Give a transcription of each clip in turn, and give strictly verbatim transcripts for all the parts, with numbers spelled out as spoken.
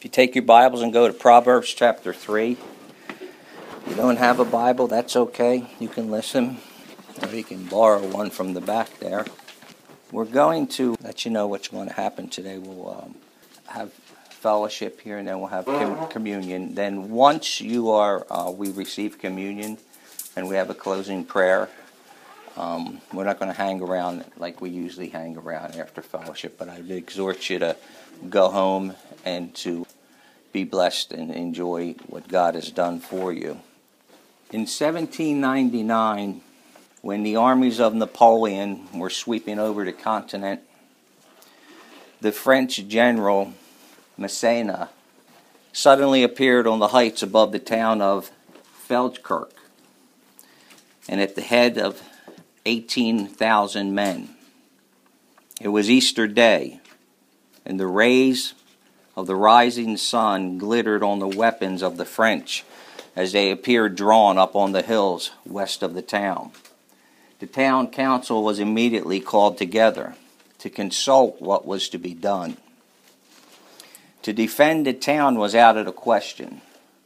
If you take your Bibles and go to Proverbs chapter three, if you don't have a Bible, that's okay. You can listen, or you can borrow one from the back there. We're going to let you know what's going to happen today. We'll um, have fellowship here, and then we'll have com- communion. Then once you are, uh, we receive communion, and we have a closing prayer. Um, we're not going to hang around like we usually hang around after fellowship, but I would exhort you to go home and to be blessed and enjoy what God has done for you. In seventeen ninety-nine, when the armies of Napoleon were sweeping over the continent, the French general Massena suddenly appeared on the heights above the town of Feldkirch, and at the head of eighteen thousand men. It was Easter Day, and the rays of the rising sun glittered on the weapons of the French as they appeared drawn up on the hills west of the town. The town council was immediately called together to consult what was to be done. To defend the town was out of the question.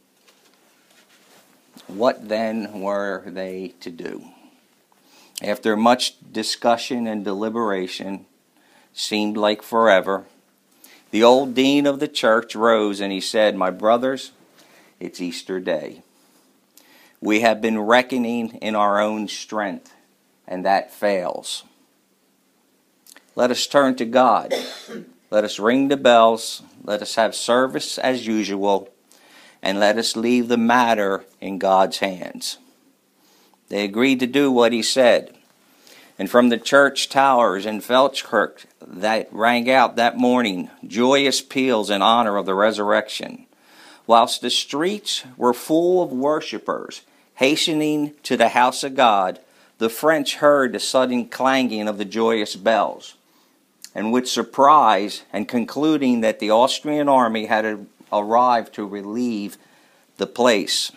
What then were they to do? After much discussion and deliberation, seemed like forever, the old dean of the church rose and he said, "My brothers, it's Easter Day. We have been reckoning in our own strength, and that fails. Let us turn to God. Let us ring the bells. Let us have service as usual, and let us leave the matter in God's hands." They agreed to do what he said. And from the church towers in Feldkirch that rang out that morning joyous peals in honor of the resurrection, whilst the streets were full of worshippers hastening to the house of God. The French heard the sudden clanging of the joyous bells, and with surprise, and concluding that the Austrian army had arrived to relieve the place,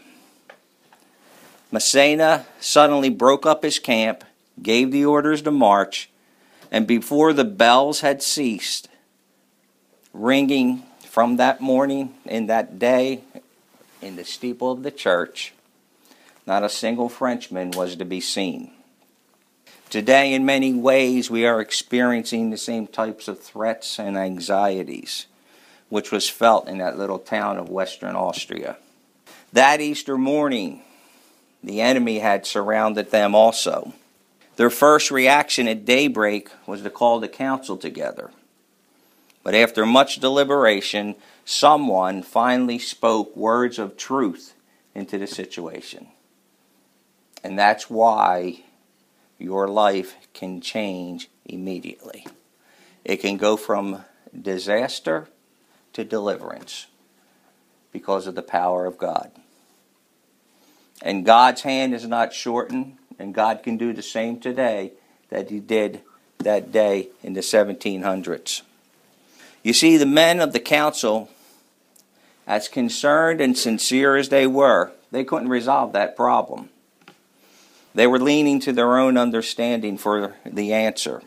Massena suddenly broke up his camp, gave the orders to march, and before the bells had ceased ringing from that morning in that day in the steeple of the church, not a single Frenchman was to be seen. Today, in many ways, we are experiencing the same types of threats and anxieties, which was felt in that little town of Western Austria. That Easter morning, the enemy had surrounded them also. Their first reaction at daybreak was to call the council together. But after much deliberation, someone finally spoke words of truth into the situation. And that's why your life can change immediately. It can go from disaster to deliverance because of the power of God. And God's hand is not shortened, and God can do the same today that he did that day in the seventeen hundreds. You see, the men of the council, as concerned and sincere as they were, they couldn't resolve that problem. They were leaning to their own understanding for the answer.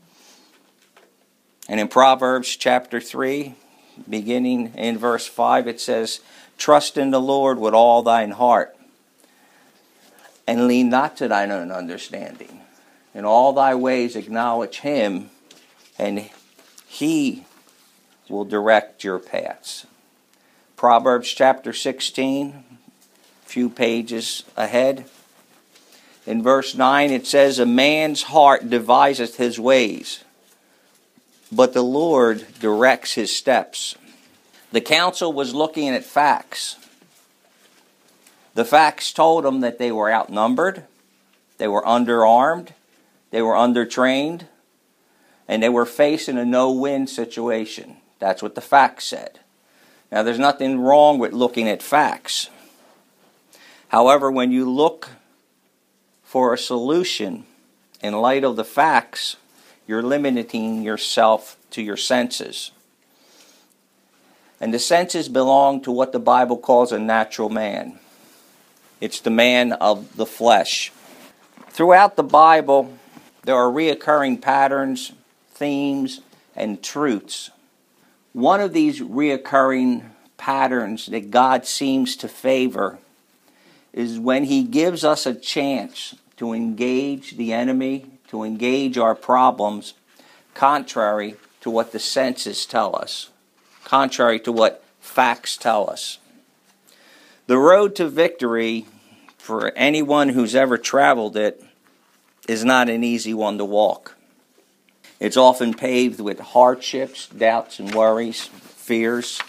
And in Proverbs chapter three, beginning in verse five, it says, "Trust in the Lord with all thine heart, and lean not to thine own understanding. In all thy ways acknowledge him, and he will direct your paths." Proverbs chapter sixteen, a few pages ahead. In verse nine it says, "A man's heart deviseth his ways, but the Lord directs his steps." The council was looking at facts. The facts told them that they were outnumbered, they were underarmed, they were undertrained, and they were facing a no-win situation. That's what the facts said. Now, there's nothing wrong with looking at facts. However, when you look for a solution in light of the facts, you're limiting yourself to your senses. And the senses belong to what the Bible calls a natural man. It's the man of the flesh. Throughout the Bible, there are reoccurring patterns, themes, and truths. One of these reoccurring patterns that God seems to favor is when he gives us a chance to engage the enemy, to engage our problems, contrary to what the senses tell us, contrary to what facts tell us. The road to victory, for anyone who's ever traveled it, is not an easy one to walk. It's often paved with hardships, doubts, and worries, fears.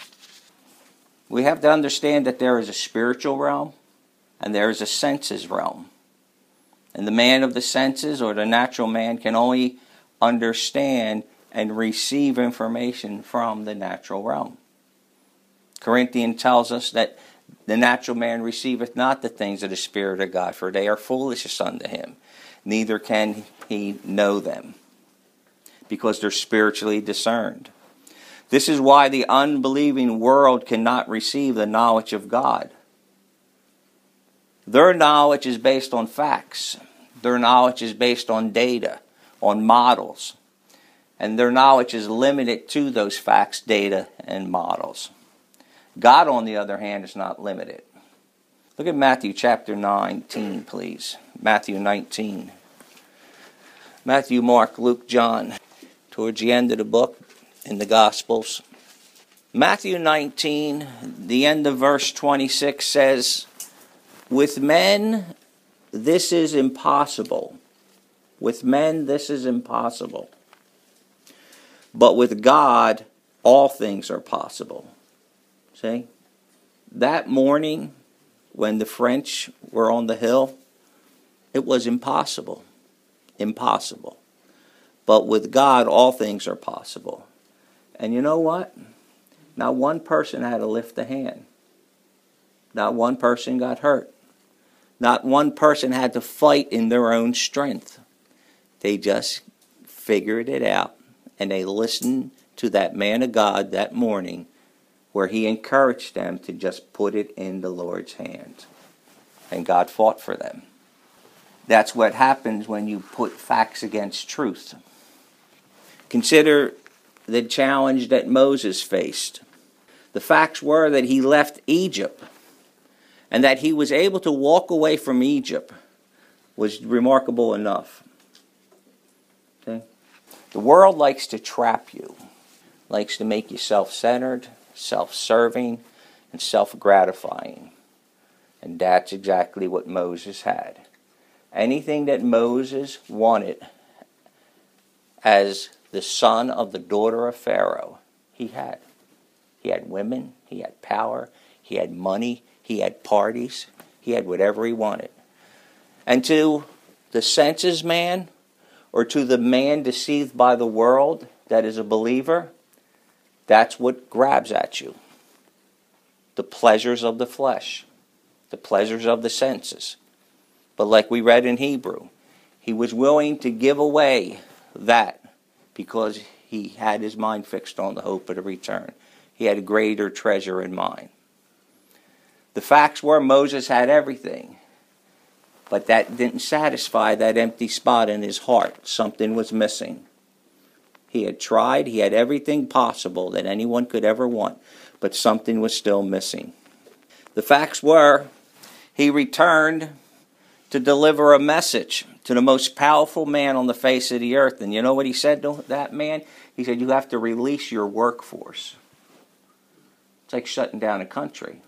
We have to understand that there is a spiritual realm and there is a senses realm. And the man of the senses, or the natural man, can only understand and receive information from the natural realm. Corinthians tells us that the natural man receiveth not the things of the Spirit of God, for they are foolishness unto him. Neither can he know them, because they're spiritually discerned. This is why the unbelieving world cannot receive the knowledge of God. Their knowledge is based on facts. Their knowledge is based on data, on models. And their knowledge is limited to those facts, data, and models. God, on the other hand, is not limited. Look at Matthew chapter nineteen, please. Matthew nineteen. Matthew, Mark, Luke, John. Towards the end of the book in the Gospels. Matthew nineteen, the end of verse twenty-six says, with men this is impossible. With men this is impossible. But with God all things are possible. See? That morning when the French were on the hill, it was impossible. Impossible. But with God, all things are possible. And you know what? Not one person had to lift a hand. Not one person got hurt. Not one person had to fight in their own strength. They just figured it out. And they listened to that man of God that morning, where he encouraged them to just put it in the Lord's hands. And God fought for them. That's what happens when you put facts against truth. Consider the challenge that Moses faced. The facts were that he left Egypt, and that he was able to walk away from Egypt was remarkable enough. Okay? The world likes to trap you, likes to make you self-centered, self-serving, and self-gratifying. And that's exactly what Moses had. Anything that Moses wanted as the son of the daughter of Pharaoh, he had. He had women, he had power, he had money, he had parties, he had whatever he wanted. And to the senses man, or to the man deceived by the world that is a believer, that's what grabs at you. The pleasures of the flesh, the pleasures of the senses. But like we read in Hebrew, he was willing to give away that because he had his mind fixed on the hope of the return. He had a greater treasure in mind. The facts were Moses had everything, but that didn't satisfy that empty spot in his heart. Something was missing. He had tried, he had everything possible that anyone could ever want, but something was still missing. The facts were he returned to deliver a message to the most powerful man on the face of the earth. And you know what he said to that man? He said, you have to release your workforce. It's like shutting down a country.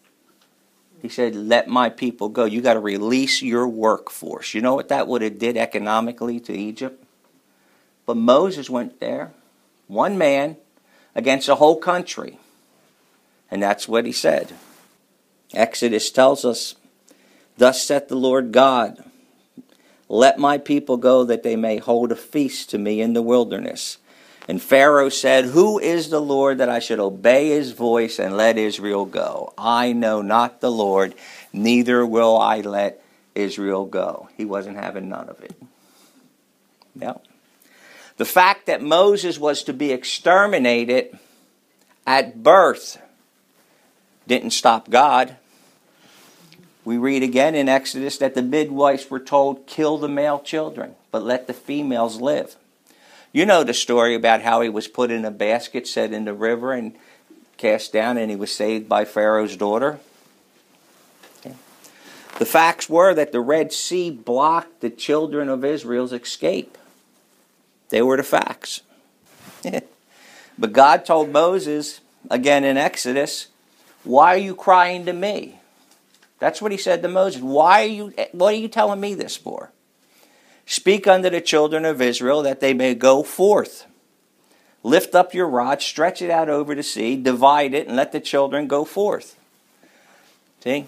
He said, let my people go. You got to release your workforce. You know what that would have did economically to Egypt? But Moses went there, one man, against a whole country. And that's what he said. Exodus tells us, thus saith the Lord God, let my people go that they may hold a feast to me in the wilderness. And Pharaoh said, who is the Lord that I should obey his voice and let Israel go? I know not the Lord, neither will I let Israel go. He wasn't having none of it. No. The fact that Moses was to be exterminated at birth didn't stop God. We read again in Exodus that the midwives were told, kill the male children, but let the females live. You know the story about how he was put in a basket, set in the river, and cast down and he was saved by Pharaoh's daughter. Okay. The facts were that the Red Sea blocked the children of Israel's escape. They were the facts. But God told Moses, again in Exodus, why are you crying to me? That's what he said to Moses. Why are you, what are you telling me this for? Speak unto the children of Israel that they may go forth. Lift up your rod, stretch it out over the sea, divide it, and let the children go forth. See?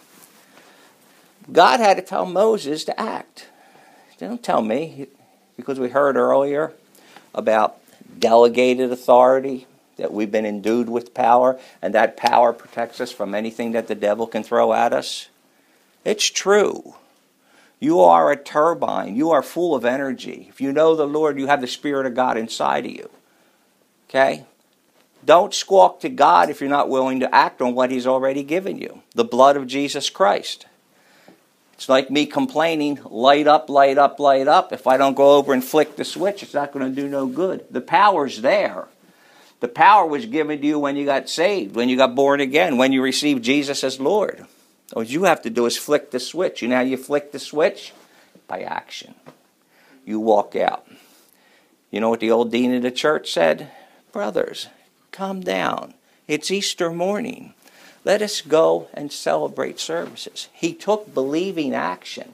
God had to tell Moses to act. Don't tell me, because we heard earlier about delegated authority, that we've been endued with power, and that power protects us from anything that the devil can throw at us. It's true. You are a turbine. You are full of energy. If you know the Lord, you have the Spirit of God inside of you. Okay? Don't squawk to God if you're not willing to act on what He's already given you. The blood of Jesus Christ. It's like me complaining, light up, light up, light up. If I don't go over and flick the switch, it's not going to do no good. The power's there. The power was given to you when you got saved, when you got born again, when you received Jesus as Lord. All you have to do is flick the switch. You know how you flick the switch? By action. You walk out. You know what the old dean of the church said? Brothers, calm down. It's Easter morning. Let us go and celebrate services. He took believing action.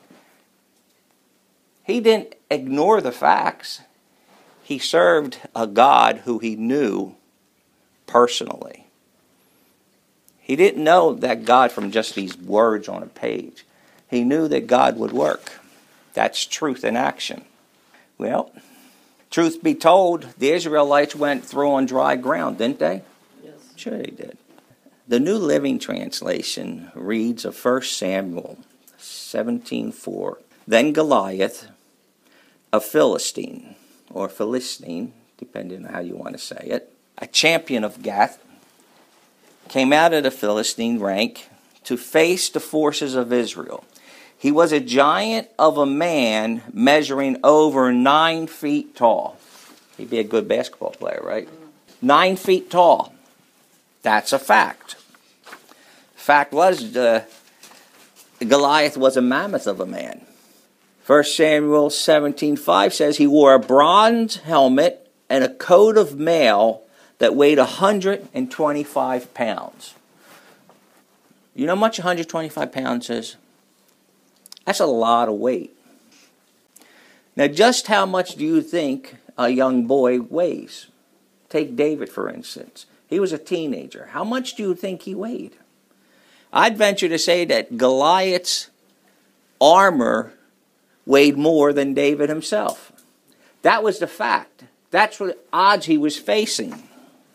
He didn't ignore the facts. He served a God who he knew personally. He didn't know that God from just these words on a page. He knew that God would work. That's truth in action. Well, truth be told, the Israelites went through on dry ground, didn't they? Yes. Sure they did. The New Living Translation reads of First Samuel seventeen four. Then Goliath, a Philistine, or Philistine, depending on how you want to say it, a champion of Gath, came out of the Philistine rank to face the forces of Israel. He was a giant of a man measuring over nine feet tall. He'd be a good basketball player, right? Nine feet tall. That's a fact. Fact was, uh, Goliath was a mammoth of a man. First Samuel seventeen five says he wore a bronze helmet and a coat of mail that weighed one hundred twenty-five pounds. You know how much one hundred twenty-five pounds is? That's a lot of weight. Now, just how much do you think a young boy weighs? Take David, for instance. He was a teenager. How much do you think he weighed? I'd venture to say that Goliath's armor weighed more than David himself. That was the fact. That's what odds he was facing.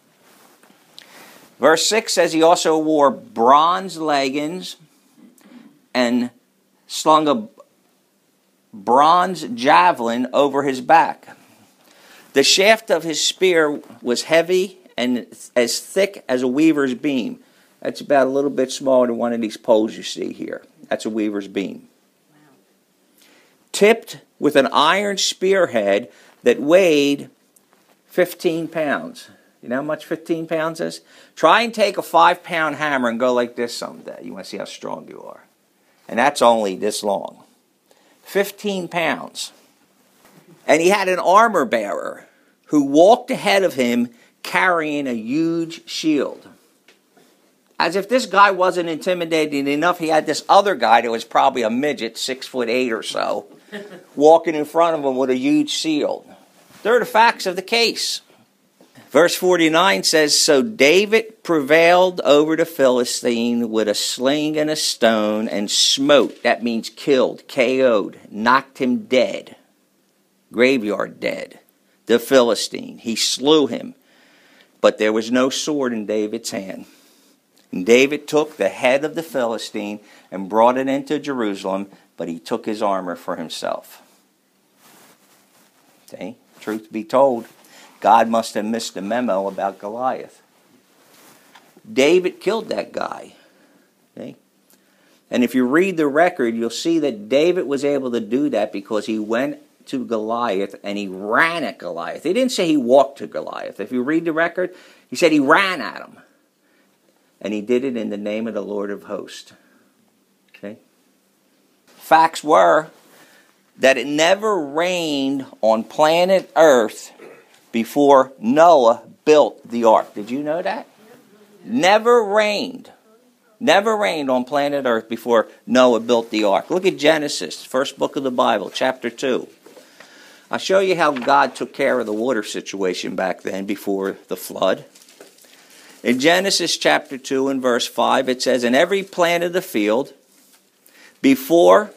Verse six says he also wore bronze leggings and slung a bronze javelin over his back. The shaft of his spear was heavy and as thick as a weaver's beam. That's about a little bit smaller than one of these poles you see here. That's a weaver's beam. Wow. Tipped with an iron spearhead that weighed fifteen pounds. You know how much fifteen pounds is? Try and take a five pound hammer and go like this someday. You want to see how strong you are. And that's only this long. fifteen pounds. And he had an armor bearer who walked ahead of him carrying a huge shield. As if this guy wasn't intimidating enough, he had this other guy that was probably a midget, six foot eight or so, walking in front of him with a huge shield. They're the facts of the case. Verse forty-nine says, so David prevailed over the Philistine with a sling and a stone and smote. That means killed, K O'd, knocked him dead, graveyard dead. The Philistine. He slew him, but there was no sword in David's hand. And David took the head of the Philistine and brought it into Jerusalem, but he took his armor for himself. See? Truth be told, God must have missed the memo about Goliath. David killed that guy. See? And if you read the record, you'll see that David was able to do that because he went to Goliath and he ran at Goliath. He didn't say he walked to Goliath. If you read the record, he said he ran at him. And he did it in the name of the Lord of hosts. Okay? Facts were that it never rained on planet Earth before Noah built the ark. Did you know that? Never rained. Never rained on planet Earth before Noah built the ark. Look at Genesis, first book of the Bible, chapter two. I'll show you how God took care of the water situation back then before the flood. In Genesis chapter two and verse five, it says, "And every plant of the field, before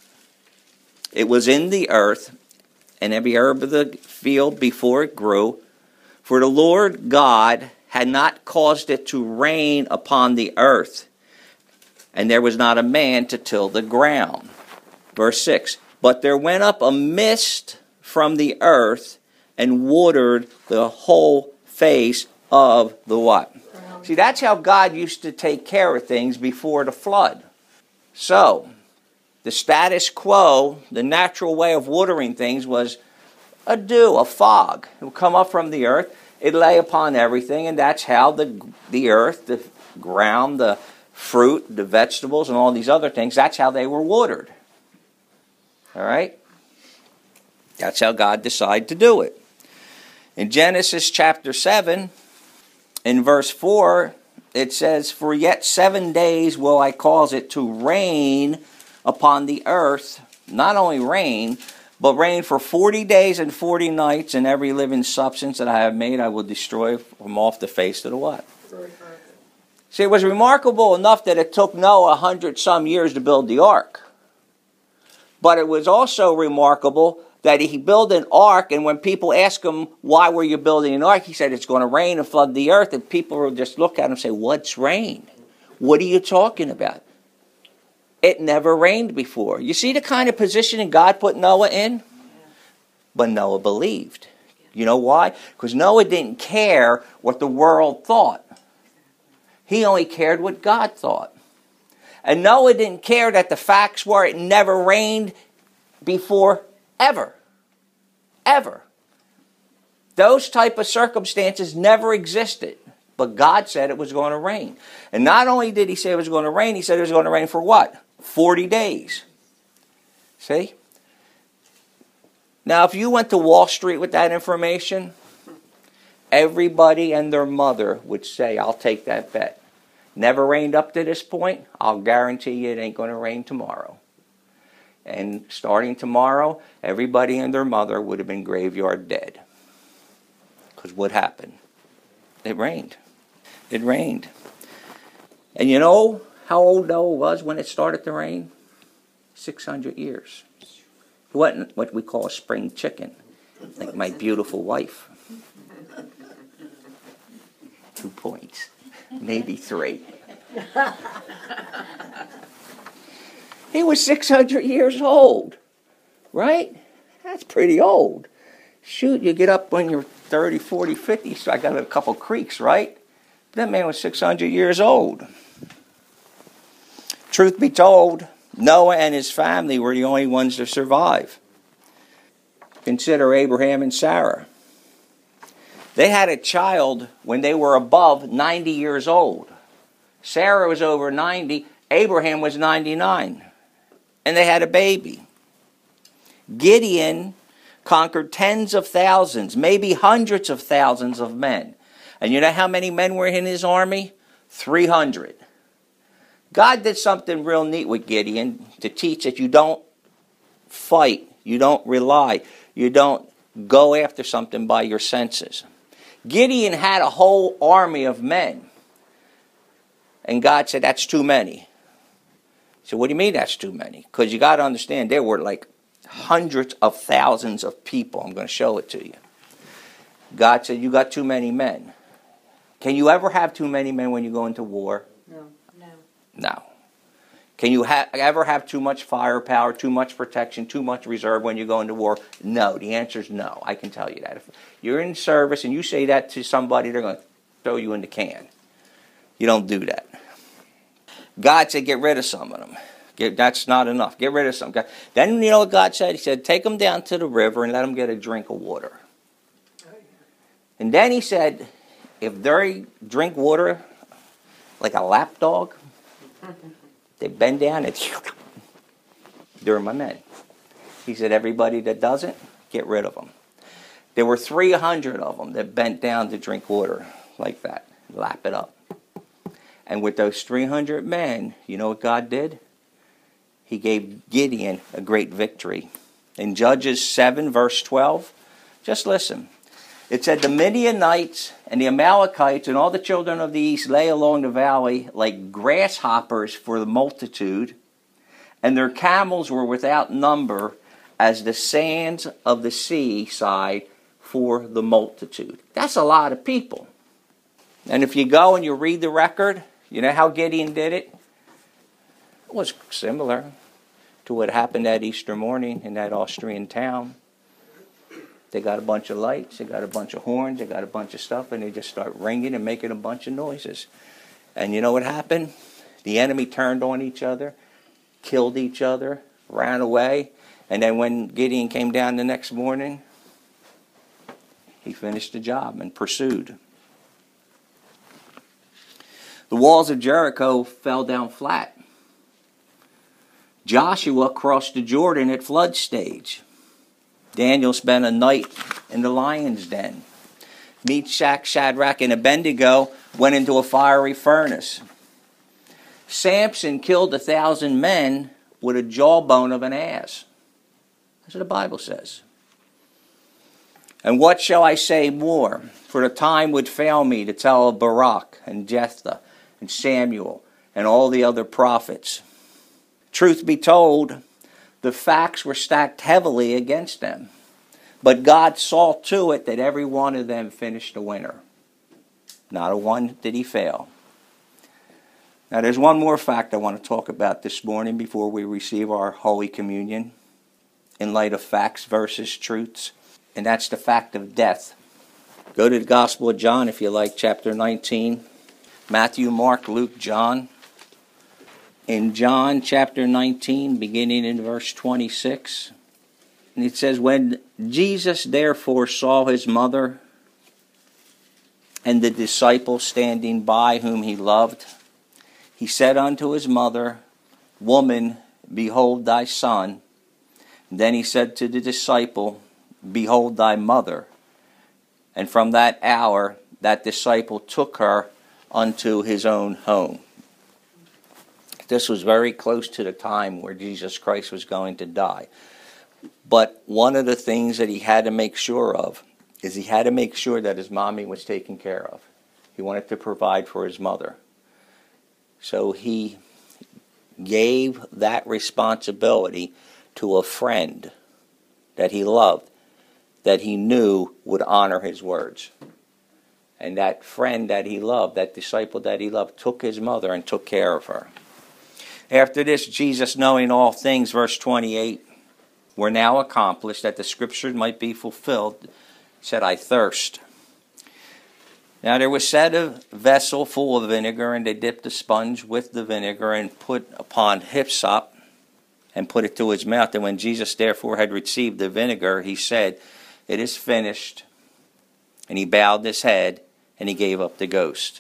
it was in the earth, and every herb of the field before it grew, for the Lord God had not caused it to rain upon the earth, and there was not a man to till the ground." Verse six, "But there went up a mist from the earth, and watered the whole face of the" what? See, that's how God used to take care of things before the flood. So, the status quo, the natural way of watering things was a dew, a fog. It would come up from the earth, it lay upon everything, and that's how the, the earth, the ground, the fruit, the vegetables, and all these other things, that's how they were watered. All right? That's how God decided to do it. In Genesis chapter seven, in verse four, it says, "For yet seven days will I cause it to rain upon the earth," not only rain, but rain for forty days and forty nights, "and every living substance that I have made I will destroy from off the face of the" what? See, it was remarkable enough that it took Noah a hundred some years to build the ark. But it was also remarkable that he built an ark, and when people ask him, "Why were you building an ark?" he said, "It's going to rain and flood the earth." And people will just look at him and say, "What's rain? What are you talking about? It never rained before." You see the kind of position God put Noah in? But Noah believed. You know why? Because Noah didn't care what the world thought. He only cared what God thought. And Noah didn't care that the facts were it never rained before, ever. Ever. Those type of circumstances never existed. But God said it was going to rain. And not only did he say it was going to rain, he said it was going to rain for what? forty days. See? Now, if you went to Wall Street with that information, everybody and their mother would say, "I'll take that bet. Never rained up to this point. I'll guarantee you it ain't going to rain tomorrow." And starting tomorrow, everybody and their mother would have been graveyard dead. Because what happened? It rained. It rained. And you know how old Noah was when it started to rain? six hundred years. He wasn't what we call a spring chicken, like my beautiful wife. Two points. Maybe three. He was six hundred years old. Right? That's pretty old. Shoot, you get up when you're thirty, forty, fifty, so I got a couple creaks, right? That man was six hundred years old. Truth be told, Noah and his family were the only ones to survive. Consider Abraham and Sarah. They had a child when they were above ninety years old. Sarah was over ninety. Abraham was ninety-nine. And they had a baby. Gideon conquered tens of thousands, maybe hundreds of thousands of men. And you know how many men were in his army? three hundred. God did something real neat with Gideon to teach that you don't fight, you don't rely, you don't go after something by your senses. Gideon had a whole army of men. And God said, "That's too many." So what do you mean that's too many? Because you got to understand, there were like hundreds of thousands of people. I'm going to show it to you. God said, "You got too many men." Can you ever have too many men when you go into war? No. No. No. Can you ha- ever have too much firepower, too much protection, too much reserve when you go into war? No. The answer is no. I can tell you that. If you're in service and you say that to somebody, they're going to throw you in the can. You don't do that. God said, get rid of some of them. Get, that's not enough. Get rid of some. Then you know what God said? He said, take them down to the river and let them get a drink of water. And then he said, if they drink water like a lap dog. They bend down and they're my men. He said, everybody that doesn't, get rid of them. There were three hundred of them that bent down to drink water like that, lap it up. And with those three hundred men, you know what God did? He gave Gideon a great victory. In Judges seven, verse twelve, just listen. It said, the Midianites and the Amalekites and all the children of the east lay along the valley like grasshoppers for the multitude, and their camels were without number as the sands of the seaside for the multitude. That's a lot of people. And if you go and you read the record, you know how Gideon did it? It was similar to what happened that Easter morning in that Austrian town. They got a bunch of lights, they got a bunch of horns, they got a bunch of stuff, and they just start ringing and making a bunch of noises. And you know what happened? The enemy turned on each other, killed each other, ran away, and then when Gideon came down the next morning, he finished the job and pursued. The walls of Jericho fell down flat. Joshua crossed the Jordan at flood stage. Daniel spent a night in the lion's den. Meshach, Shadrach, and Abednego went into a fiery furnace. Samson killed a thousand men with a jawbone of an ass. That's what the Bible says. And what shall I say more? For the time would fail me to tell of Barak and Jephthah and Samuel and all the other prophets. Truth be told, the facts were stacked heavily against them. But God saw to it that every one of them finished a winner. Not a one did he fail. Now there's one more fact I want to talk about this morning before we receive our Holy Communion, in light of facts versus truths, and that's the fact of death. Go to the Gospel of John if you like, chapter nineteen. Matthew, Mark, Luke, John. In John chapter nineteen, beginning in verse twenty-six, and it says, when Jesus therefore saw his mother and the disciple standing by whom he loved, he said unto his mother, Woman, behold thy son. And then he said to the disciple, Behold thy mother. And from that hour, that disciple took her unto his own home. This was very close to the time where Jesus Christ was going to die. But one of the things that he had to make sure of is he had to make sure that his mommy was taken care of. He wanted to provide for his mother. So he gave that responsibility to a friend that he loved, that he knew would honor his words. And that friend that he loved, that disciple that he loved, took his mother and took care of her. After this, Jesus, knowing all things, verse twenty-eight, were now accomplished, that the scripture might be fulfilled, said, I thirst. Now there was set a vessel full of vinegar, and they dipped a sponge with the vinegar and put upon hyssop and put it to his mouth. And when Jesus therefore had received the vinegar, he said, It is finished. And he bowed his head and he gave up the ghost.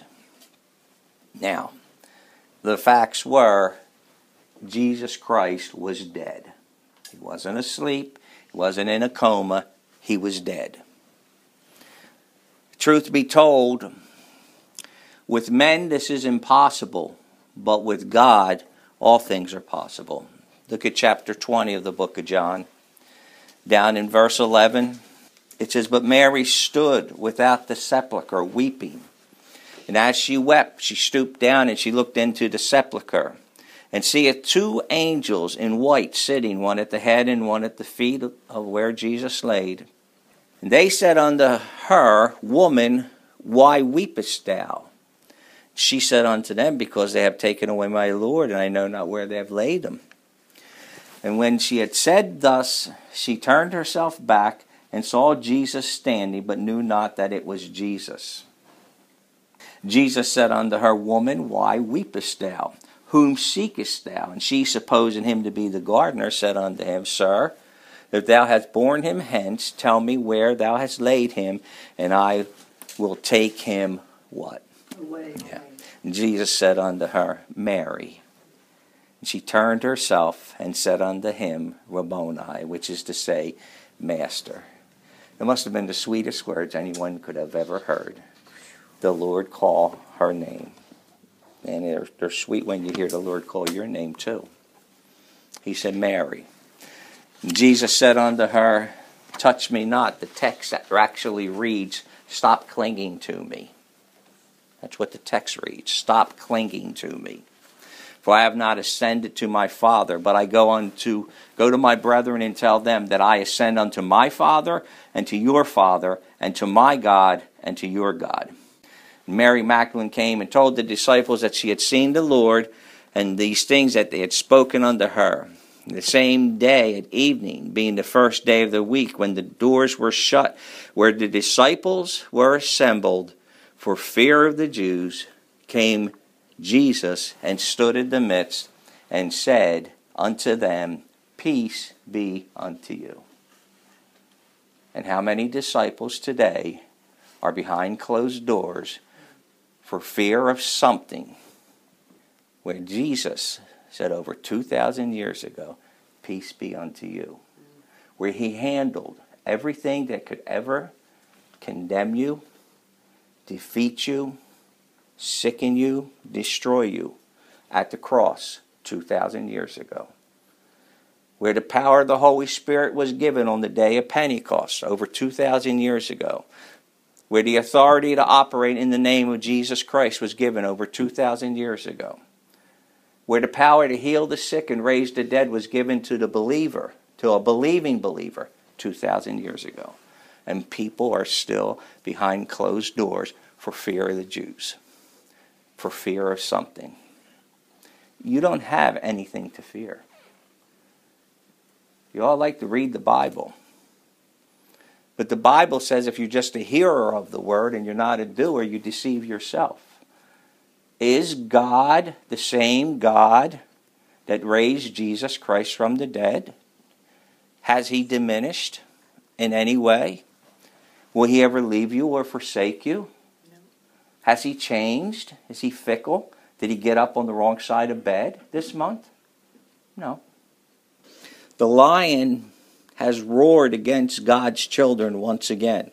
Now, the facts were Jesus Christ was dead. He wasn't asleep. He wasn't in a coma. He was dead. Truth be told, with men this is impossible, but with God all things are possible. Look at chapter twenty of the book of John. Down in verse eleven, it says, But Mary stood without the sepulchre weeping. And as she wept, she stooped down and she looked into the sepulchre, and seeth two angels in white sitting, one at the head and one at the feet of where Jesus laid. And they said unto her, Woman, why weepest thou? She said unto them, Because they have taken away my Lord, and I know not where they have laid him. And when she had said thus, she turned herself back and saw Jesus standing, but knew not that it was Jesus. Jesus said unto her, Woman, why weepest thou? Whom seekest thou? And she, supposing him to be the gardener, said unto him, Sir, if thou hast borne him hence, tell me where thou hast laid him, and I will take him what? Away. Yeah. And Jesus said unto her, Mary. And she turned herself and said unto him, Rabboni, which is to say, Master. It must have been the sweetest words anyone could have ever heard. The Lord call her name. And they're, they're sweet when you hear the Lord call your name too. He said, Mary. And Jesus said unto her, touch me not. The text actually reads, stop clinging to me. That's what the text reads. Stop clinging to me. For I have not ascended to my Father, but I go unto go to my brethren and tell them that I ascend unto my Father and to your Father and to my God and to your God. And Mary Magdalene came and told the disciples that she had seen the Lord and these things that they had spoken unto her. The same day at evening, being the first day of the week, when the doors were shut, where the disciples were assembled for fear of the Jews, came Jesus and stood in the midst and said unto them, peace be unto you. And how many disciples today are behind closed doors for fear of something where Jesus said over two thousand years ago, peace be unto you. Where he handled everything that could ever condemn you, defeat you, sicken you, destroy you at the cross two thousand years ago. Where the power of the Holy Spirit was given on the day of Pentecost over two thousand years ago. Where the authority to operate in the name of Jesus Christ was given over two thousand years ago. Where the power to heal the sick and raise the dead was given to the believer, to a believing believer, two thousand years ago. And people are still behind closed doors for fear of the Jews. For fear of something. You don't have anything to fear. You all like to read the Bible. But the Bible says if you're just a hearer of the word and you're not a doer, you deceive yourself. Is God the same God that raised Jesus Christ from the dead? Has he diminished in any way? Will he ever leave you or forsake you? No. Has he changed? Is he fickle? Did he get up on the wrong side of bed this month? No. The lion has roared against God's children once again.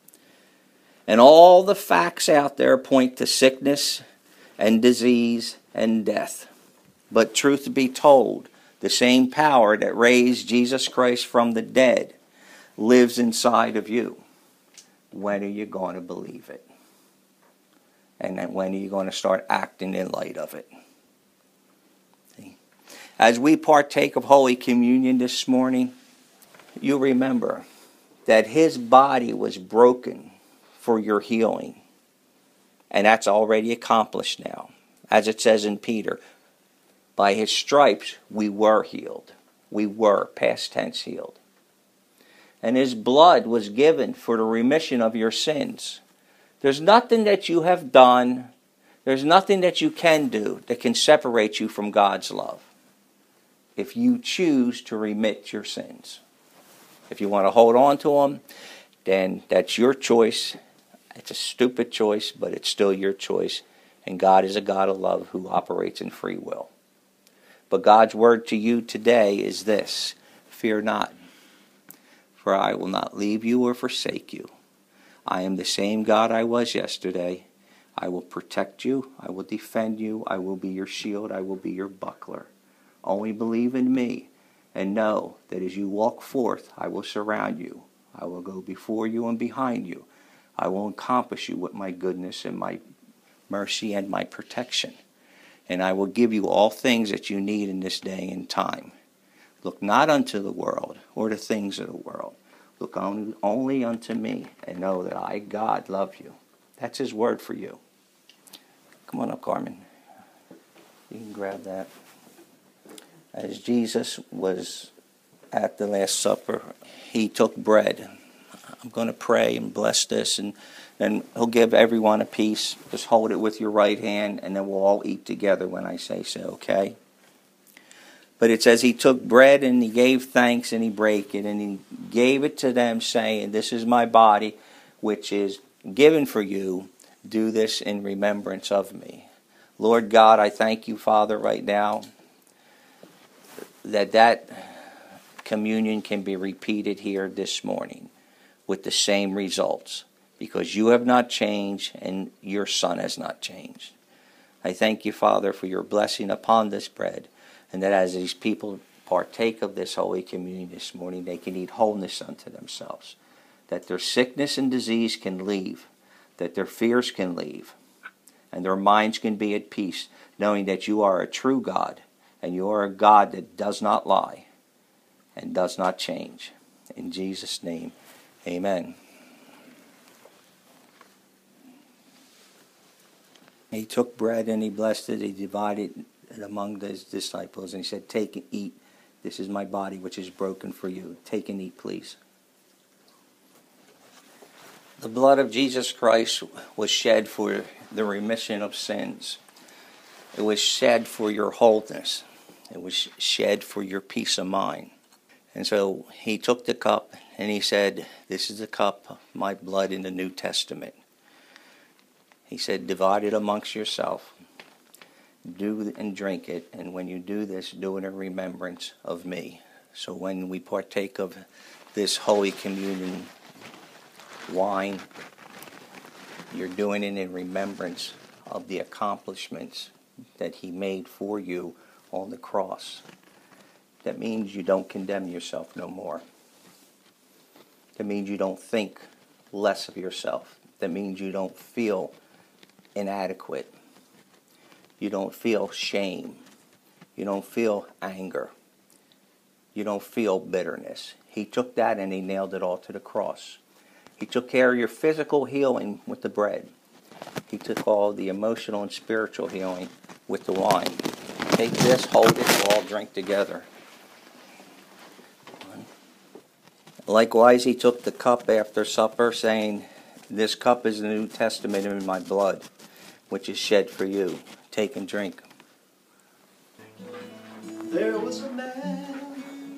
And all the facts out there point to sickness and disease and death. But truth be told, the same power that raised Jesus Christ from the dead lives inside of you. When are you going to believe it? And then when are you going to start acting in light of it? See? As we partake of Holy Communion this morning, you remember that his body was broken for your healing. And that's already accomplished now. As it says in Peter, by his stripes we were healed. We were, past tense, healed. And his blood was given for the remission of your sins. There's nothing that you have done, there's nothing that you can do that can separate you from God's love. If you choose to remit your sins. If you want to hold on to them, then that's your choice. It's a stupid choice, but it's still your choice. And God is a God of love who operates in free will. But God's word to you today is this: fear not, for I will not leave you or forsake you. I am the same God I was yesterday. I will protect you. I will defend you. I will be your shield. I will be your buckler. Only believe in me and know that as you walk forth, I will surround you. I will go before you and behind you. I will encompass you with my goodness and my mercy and my protection. And I will give you all things that you need in this day and time. Look not unto the world or the things of the world. Look only, only unto me and know that I, God, love you. That's his word for you. Come on up, Carmen. You can grab that. As Jesus was at the Last Supper, he took bread. I'm going to pray and bless this, and then he'll give everyone a piece. Just hold it with your right hand, and then we'll all eat together when I say so, okay? But it says he took bread and he gave thanks and he brake it and he gave it to them, saying, this is my body which is given for you. Do this in remembrance of me. Lord God, I thank you, Father, right now, that that communion can be repeated here this morning with the same results, because you have not changed and your Son has not changed. I thank you, Father, for your blessing upon this bread, and that as these people partake of this Holy Communion this morning, they can eat wholeness unto themselves, that their sickness and disease can leave, that their fears can leave, and their minds can be at peace, knowing that you are a true God, and you are a God that does not lie and does not change. In Jesus' name, amen. He took bread and he blessed it. He divided it among his disciples, and he said, "Take and eat. This is my body, which is broken for you. Take and eat, please." The blood of Jesus Christ was shed for the remission of sins. It was shed for your wholeness. It was shed for your peace of mind. And so he took the cup and he said, "This is the cup of my blood in the New Testament." He said, "Divide it amongst yourself. Do and drink it. And when you do this, do it in remembrance of me." So when we partake of this Holy Communion wine, you're doing it in remembrance of the accomplishments that he made for you on the cross. That means you don't condemn yourself no more. That means you don't think less of yourself. That means you don't feel inadequate. You don't feel shame. You don't feel anger. You don't feel bitterness. He took that and he nailed it all to the cross. He took care of your physical healing with the bread. He took all the emotional and spiritual healing with the wine. Take this, hold it, we'll all drink together. Likewise, he took the cup after supper, saying, "This cup is the New Testament in my blood, which is shed for you. Take and drink." There was a man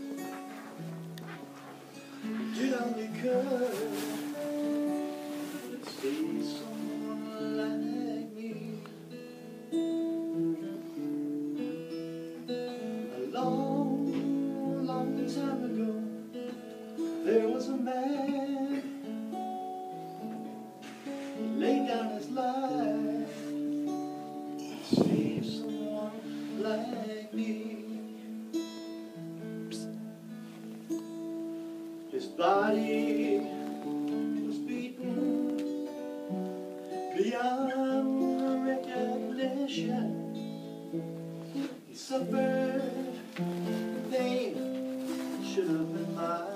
who did all he could to see someone like me. A long, long time ago, there was a man. He laid down his life to save someone like me. His body was beaten beyond recognition. He suffered pain that should have been mine.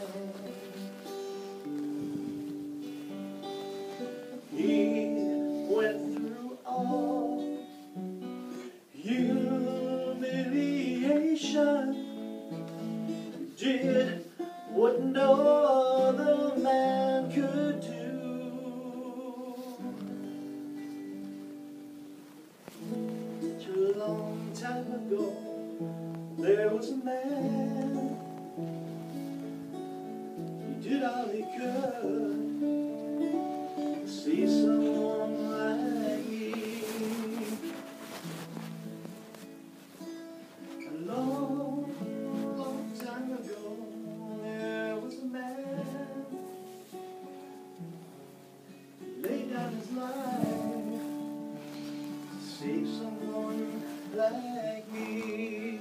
He went through all humiliation. He did what no other man could do. Such a long time ago, there was a man. He did all he could to see someone like me. A long, long time ago, there was a man. He laid down his life to save someone like me.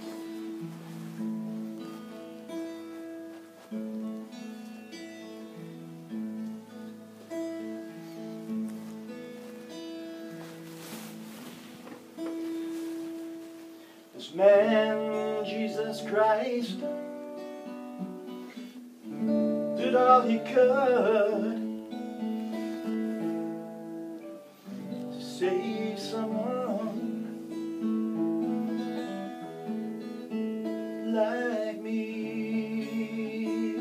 This man, Jesus Christ, did all he could to save someone like me.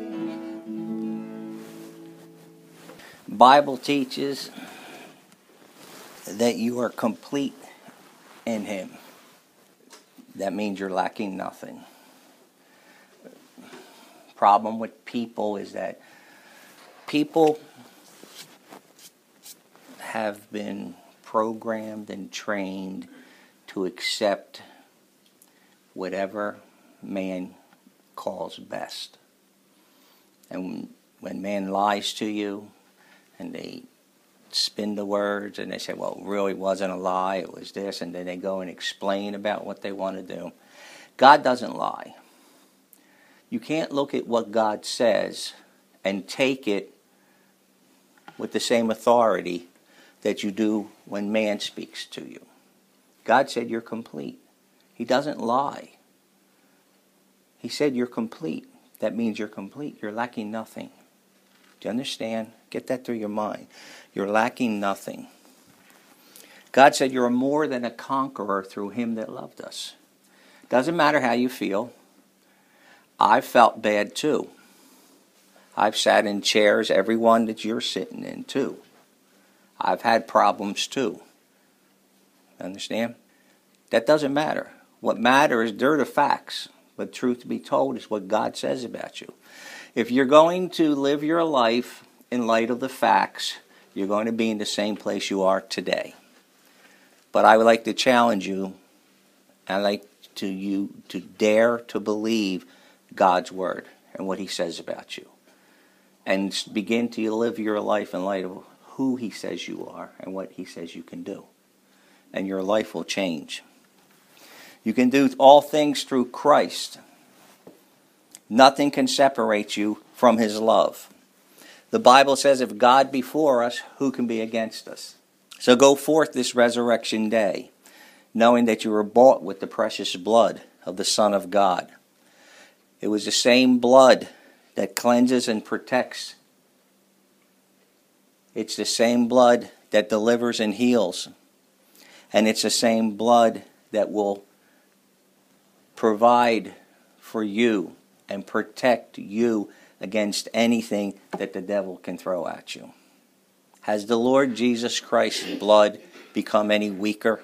Bible teaches that you are complete in him. That means you're lacking nothing. Problem with people is that people have been programmed and trained to accept whatever man calls best. And when man lies to you and they spin the words and they say, well, it really wasn't a lie, it was this, and then they go and explain about what they want to do. God doesn't lie. You can't look at what God says and take it with the same authority that you do when man speaks to you. God said you're complete. He doesn't lie. He said you're complete. That means you're complete. You're lacking nothing. Do you understand? Get that through your mind. You're lacking nothing. God said you're more than a conqueror through him that loved us. Doesn't matter how you feel. I've felt bad too. I've sat in chairs, every one that you're sitting in too. I've had problems too. Understand? That doesn't matter. What matters, they're the facts. But truth to be told is what God says about you. If you're going to live your life in light of the facts, you're going to be in the same place you are today. But I would like to challenge you, I'd like to you to dare to believe God's word and what he says about you. And begin to live your life in light of who he says you are and what he says you can do. And your life will change. You can do all things through Christ. Nothing can separate you from his love. The Bible says, if God be for us, who can be against us? So go forth this resurrection day, knowing that you were bought with the precious blood of the Son of God. It was the same blood that cleanses and protects. It's the same blood that delivers and heals. And it's the same blood that will provide for you and protect you against anything that the devil can throw at you. Has the Lord Jesus Christ's blood become any weaker?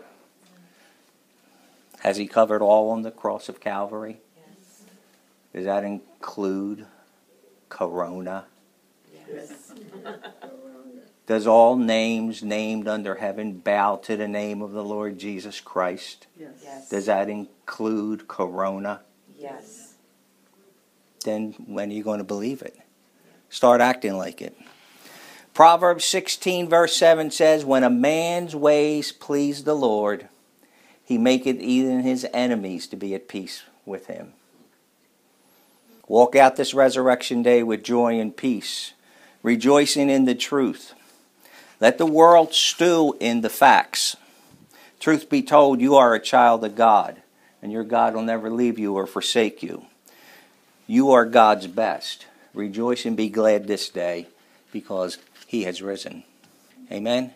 Has he covered all on the cross of Calvary? Yes. Does that include corona? Yes. Does all names named under heaven bow to the name of the Lord Jesus Christ? Yes. Yes. Does that include corona? Yes. Then when are you going to believe it? Start acting like it. Proverbs sixteen verse seven says, when a man's ways please the Lord, he maketh even his enemies to be at peace with him. Walk out this resurrection day with joy and peace, rejoicing in the truth. Let the world stew in the facts. Truth be told, you are a child of God, and your God will never leave you or forsake you. You are God's best. Rejoice and be glad this day, because he has risen. Amen.